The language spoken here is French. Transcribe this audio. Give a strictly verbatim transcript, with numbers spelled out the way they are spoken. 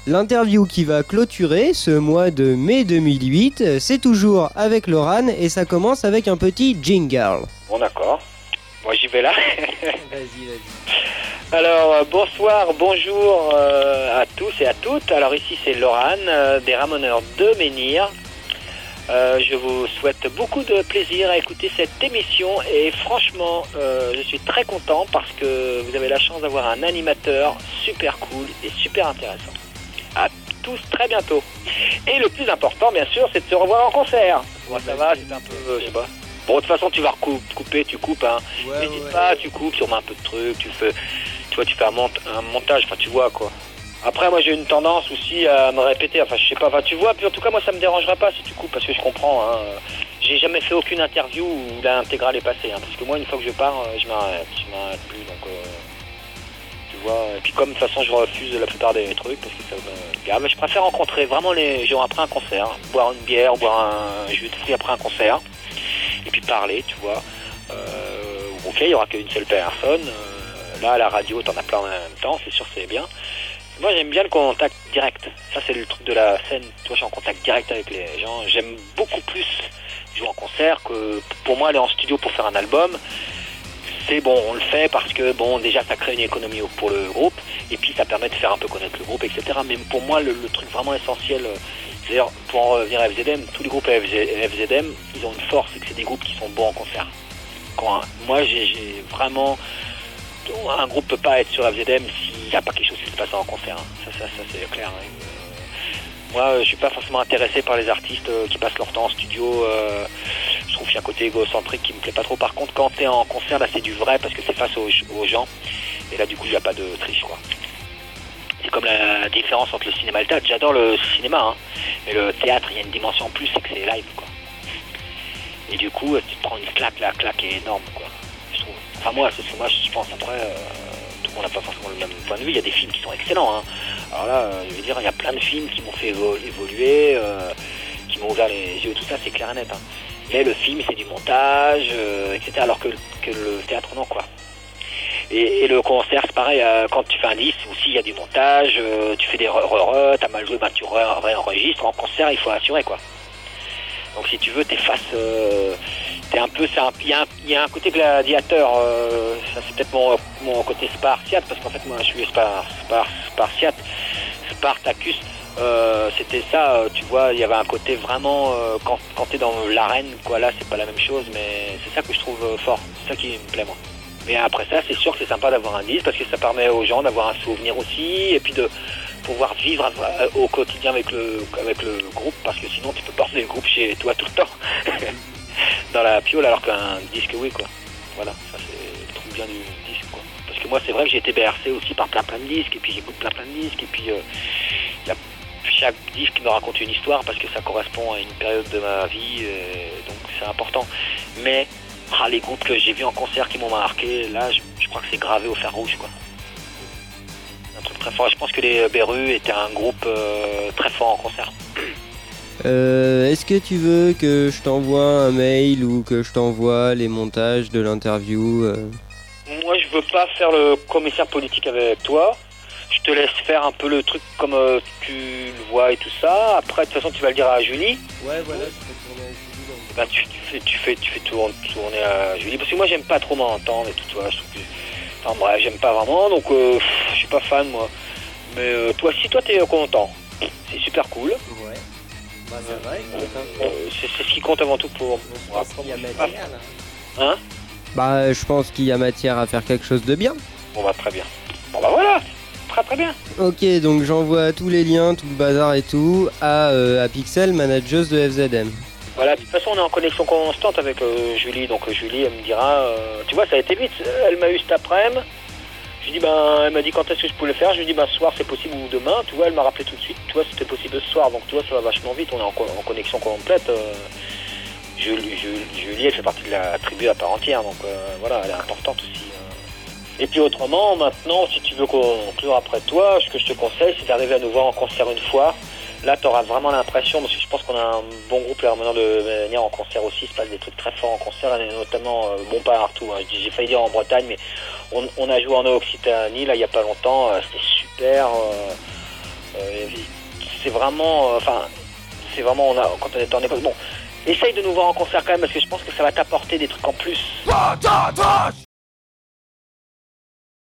L'interview qui va clôturer ce mois de mai deux mille huit, c'est toujours avec Loran et ça commence avec un petit jingle. Bon d'accord, moi j'y vais là. Vas-y, vas-y. Alors euh, bonsoir, bonjour euh, à tous et à toutes. Alors ici c'est Loran euh, des Ramoneurs de Menhir. Euh, je vous souhaite beaucoup de plaisir à écouter cette émission et franchement euh, je suis très content parce que vous avez la chance d'avoir un animateur super cool et super intéressant. À tous très bientôt. Et le plus important bien sûr c'est de se revoir en concert. Moi ça va, c'est un peu, euh, je sais pas. Bon de toute façon tu vas recouper, tu coupes hein. Ouais, N'hésite ouais. pas, tu coupes, tu remets un peu de trucs, tu fais, tu vois, tu fais un, mont- un montage, enfin tu vois quoi. Après moi j'ai une tendance aussi à me répéter, enfin je sais pas, enfin tu vois, puis en tout cas moi ça me dérangera pas si tu coupes parce que je comprends, hein. J'ai jamais fait aucune interview où l'intégrale est passée, hein, parce que moi une fois que je pars, je m'arrête, je m'arrête plus, donc euh, tu vois, et puis comme de toute façon je refuse la plupart des trucs parce que ça me gave, je préfère rencontrer vraiment les gens après un concert, hein, boire une bière, boire un jus de fruits après un concert, et puis parler, tu vois. Euh, ok, il y aura qu'une seule personne, euh, là à la radio t'en as plein en même temps, c'est sûr c'est bien. Moi j'aime bien le contact direct, ça c'est le truc de la scène, toi je suis en contact direct avec les gens, j'aime beaucoup plus jouer en concert que pour moi aller en studio pour faire un album, c'est bon, on le fait parce que bon déjà ça crée une économie pour le groupe et puis ça permet de faire un peu connaître le groupe, et cetera. Mais pour moi le, le truc vraiment essentiel, d'ailleurs pour en revenir à F Z M, tous les groupes F Z M, ils ont une force, c'est que c'est des groupes qui sont bons en concert. Quand, moi j'ai, j'ai vraiment... Un groupe peut pas être sur F Z M s'il n'y a pas quelque chose qui se passe en concert. Hein. Ça, ça, ça c'est clair. Hein. Euh, moi, je suis pas forcément intéressé par les artistes euh, qui passent leur temps en studio. Euh, je trouve qu'il y a un côté égocentrique qui me plaît pas trop. Par contre, quand t'es en concert, là, c'est du vrai parce que c'est face aux, aux gens. Et là, du coup, il n'y a pas de triche, quoi. C'est comme la différence entre le cinéma et le théâtre. J'adore le cinéma, hein. Mais le théâtre, il y a une dimension en plus, c'est que c'est live, quoi. Et du coup, tu te prends une claque, la claque est énorme, quoi. Enfin moi, c'est ce que moi je pense. Après, euh, tout le monde n'a pas forcément le même point de vue. Il y a des films qui sont excellents. Hein. Alors là, euh, je veux dire, il y a plein de films qui m'ont fait évo- évoluer, euh, qui m'ont ouvert les yeux, tout ça, c'est clair et net. Hein. Mais le film, c'est du montage, euh, et cetera. Alors que, que le théâtre, non, quoi. Et, et le concert, c'est pareil. Euh, quand tu fais un disque, aussi, il y a du montage. Euh, tu fais des re-re-re, t'as mal joué, bah, tu re- réenregistres. En concert, il faut assurer, quoi. Donc si tu veux, t'es face... Euh, t'es un peu... Il y, y a un côté gladiateur. Euh, ça c'est peut-être mon, mon côté spartiate, parce qu'en fait, moi, je suis spar, spar, spartiate. Spartacus, euh, c'était ça, euh, tu vois, il y avait un côté vraiment... Euh, quand quand t'es dans l'arène, quoi, là, c'est pas la même chose, mais c'est ça que je trouve euh, fort. C'est ça qui me plaît, moi. Mais après ça, c'est sûr que c'est sympa d'avoir un disque, parce que ça permet aux gens d'avoir un souvenir aussi, et puis de... pouvoir vivre au quotidien avec le, avec le groupe, parce que sinon tu peux pas emmener le groupe chez toi tout le temps dans la piole, alors qu'un disque, oui, quoi. Voilà, ça c'est le truc bien du disque, quoi. Parce que moi c'est vrai que j'ai été bercé aussi par plein plein de disques, et puis j'écoute plein plein de disques, et puis euh, y a, chaque disque me raconte une histoire parce que ça correspond à une période de ma vie, et donc c'est important. Mais ah, les groupes que j'ai vus en concert qui m'ont marqué, là je, je crois que c'est gravé au fer rouge, quoi. Un truc très fort. Je pense que les Berus étaient un groupe euh, très fort en concert. Euh, est-ce que tu veux que je t'envoie un mail ou que je t'envoie les montages de l'interview euh... Moi, je veux pas faire le commissaire politique avec toi. Je te laisse faire un peu le truc comme euh, tu le vois et tout ça. Après, de toute façon, tu vas le dire à Julie. Ouais, voilà, je fais tourner à Julie. Donc... Bah, tu, tu fais, tu fais, tu fais tourner, tourner à Julie. Parce que moi, j'aime pas trop m'entendre et tout, tu vois. Je trouve que... Enfin bref, j'aime pas vraiment, donc euh, pff, je suis pas fan, moi. Mais euh, toi, si toi, t'es content, c'est super cool. Ouais. Bah, c'est vrai, euh, c'est, c'est ce qui compte avant tout pour moi. qu'il y a matière, là. Hein? Bah, je pense qu'il y a matière à faire quelque chose de bien. Bon bah très bien. Bon bah voilà, très très bien. Ok, donc j'envoie tous les liens, tout le bazar et tout à, euh, à Pixel, manageuse de F Z M. Voilà, de toute façon on est en connexion constante avec euh, Julie, donc euh, Julie elle me dira, euh, tu vois ça a été vite, elle m'a eu cet après-midi, je lui dis ben, elle m'a dit quand est-ce que je pouvais le faire, je lui dis ben ce soir c'est possible ou demain, tu vois elle m'a rappelé tout de suite, tu vois c'était possible ce soir, donc tu vois ça va vachement vite, on est en, co- en connexion complète. Euh, Julie, Julie elle fait partie de la tribu à part entière, donc euh, voilà, elle est importante aussi. Euh. Et puis autrement, maintenant, si tu veux conclure après toi, ce que je te conseille c'est d'arriver à nous voir en concert une fois. Là, tu auras vraiment l'impression, parce que je pense qu'on a un bon groupe, les Ramoneurs de Menhir en concert aussi, il se passe des trucs très forts en concert, et notamment, euh, bon pas partout, hein. J'ai failli dire en Bretagne, mais on, on a joué en Occitanie, là, il n'y a pas longtemps, euh, c'était super, euh, Euh, c'est vraiment, enfin, euh, c'est vraiment, on a, quand on est en école, bon, essaye de nous voir en concert quand même parce que je pense que ça va t'apporter des trucs en plus.